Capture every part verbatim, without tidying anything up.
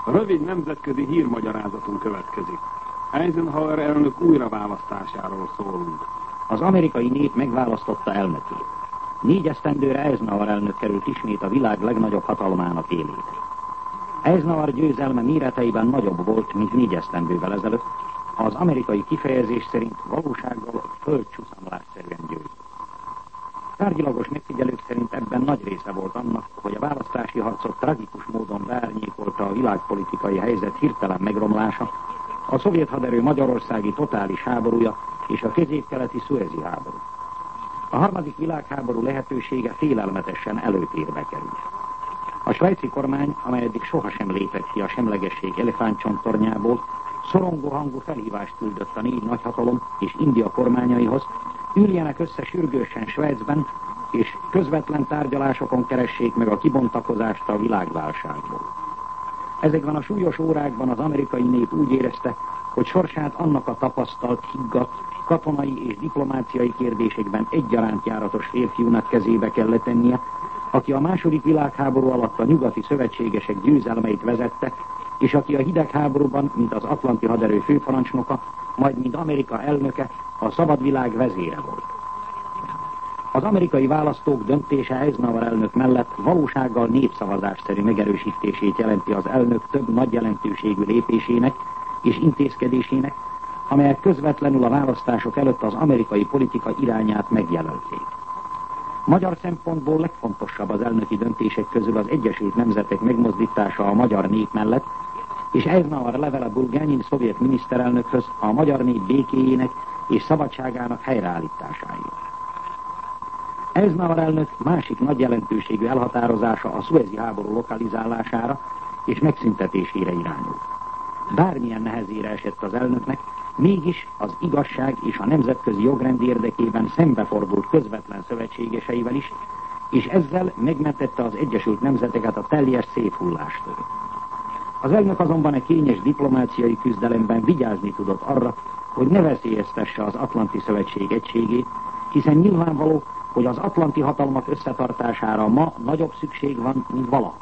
Rövid nemzetközi hírmagyarázatunk következik. Eisenhower elnök újraválasztásáról szólunk. Az amerikai nép megválasztotta elnökét. Négy esztendőre Eisenhower elnök került ismét a világ legnagyobb hatalmának élére. Eisenhower győzelme méreteiben nagyobb volt, mint négy esztendővel ezelőtt. Az amerikai kifejezés szerint valósággal földcsúszamlásszerűen győzött. Tárgyilagos megfigyelők szerint ebben nagy része volt annak, hogy a választási harcot tragikus módon beárnyékolta a világpolitikai helyzet hirtelen megromlása, a szovjet haderő magyarországi totális háborúja és a közép-keleti szuezi háború. A harmadik világháború lehetősége félelmetesen előtérbe került. A svájci kormány, amely eddig sohasem lépett ki a semlegesség elefántcsontornyából, szorongó hangú felhívást küldött a négy nagyhatalom és India kormányaihoz, üljenek össze sürgősen Svájcben, és közvetlen tárgyalásokon keressék meg a kibontakozást a világválságból. Ezekben a súlyos órákban az amerikai nép úgy érezte, hogy sorsát annak a tapasztalt, higgadt, katonai és diplomáciai kérdésekben egyaránt járatos férfiúnak kezébe kell letennie, aki a második világháború alatt a nyugati szövetségesek győzelmeit vezette, és aki a hidegháborúban, mint az atlanti haderő főparancsnoka, majd mint Amerika elnöke, a szabad világ vezére volt. Az amerikai választók döntése Eisenhower elnök mellett valósággal népszavazásszerű megerősítését jelenti az elnök több nagy jelentőségű lépésének és intézkedésének, amelyek közvetlenül a választások előtt az amerikai politika irányát megjelölték. Magyar szempontból legfontosabb az elnöki döntések közül az Egyesült Nemzetek megmozdítása a magyar nép mellett, és Eisenhower levele Bulganin szovjet miniszterelnökhöz a magyar nép békéjének és szabadságának helyreállításáért. Eisenhower elnök másik nagy jelentőségű elhatározása a szuezi háború lokalizálására és megszüntetésére irányult. Bármilyen nehezére esett az elnöknek, mégis az igazság és a nemzetközi jogrend érdekében szembefordult közvetlen szövetségeseivel is, és ezzel megmentette az Egyesült Nemzeteket a teljes széthullástól. Az elnök azonban egy kényes diplomáciai küzdelemben vigyázni tudott arra, hogy ne veszélyeztesse az Atlanti Szövetség egységét, hiszen nyilvánvaló, hogy az atlanti hatalmak összetartására ma nagyobb szükség van, mint valaha.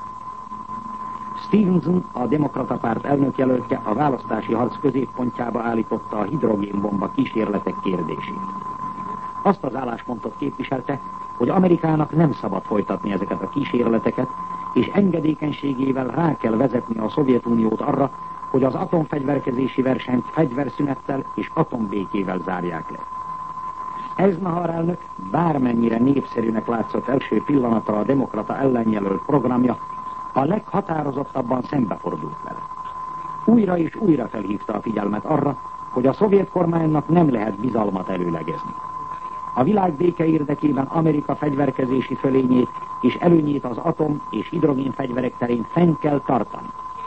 Stevenson, a demokrata párt elnökjelöltje a választási harc középpontjába állította a hidrogénbomba kísérletek kérdését. Azt az álláspontot képviselte, hogy Amerikának nem szabad folytatni ezeket a kísérleteket, és engedékenységével rá kell vezetni a Szovjetuniót arra, hogy az atomfegyverkezési versenyt fegyverszünettel és atombékével zárják le. Eisenhower elnök bármennyire népszerűnek látszott első pillanatra a demokrata ellenjelölt programja, a leghatározottabban szembefordult vele. Újra és újra felhívta a figyelmet arra, hogy a szovjet kormánynak nem lehet bizalmat előlegezni. A világ béke érdekében Amerika fegyverkezési fölényét és előnyét az atom- és hidrogénfegyverek terén fenn kell tartani.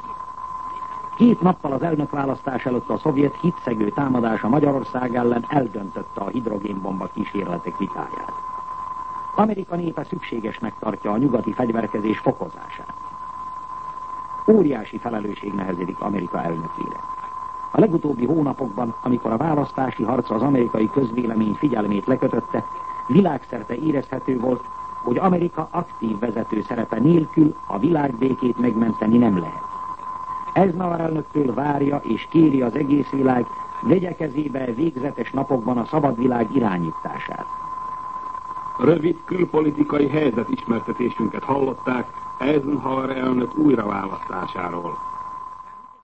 Két nappal az elnökválasztás előtt a szovjet hitszegő támadása Magyarország ellen eldöntötte a hidrogénbomba kísérletek vitáját. Amerika népe szükségesnek tartja a nyugati fegyverkezés fokozását. Óriási felelősség nehezedik Amerika elnökére. A legutóbbi hónapokban, amikor a választási harc az amerikai közvélemény figyelmét lekötötte, világszerte érezhető volt, hogy Amerika aktív vezető szerepe nélkül a világbékét megmenteni nem lehet. Eisenhower elnöktől várja és kéri az egész világ, vegye kezébe végzetes napokban a szabad világ irányítását. Rövid külpolitikai helyzet ismertetésünket hallották Eisenhower elnök újraválasztásáról.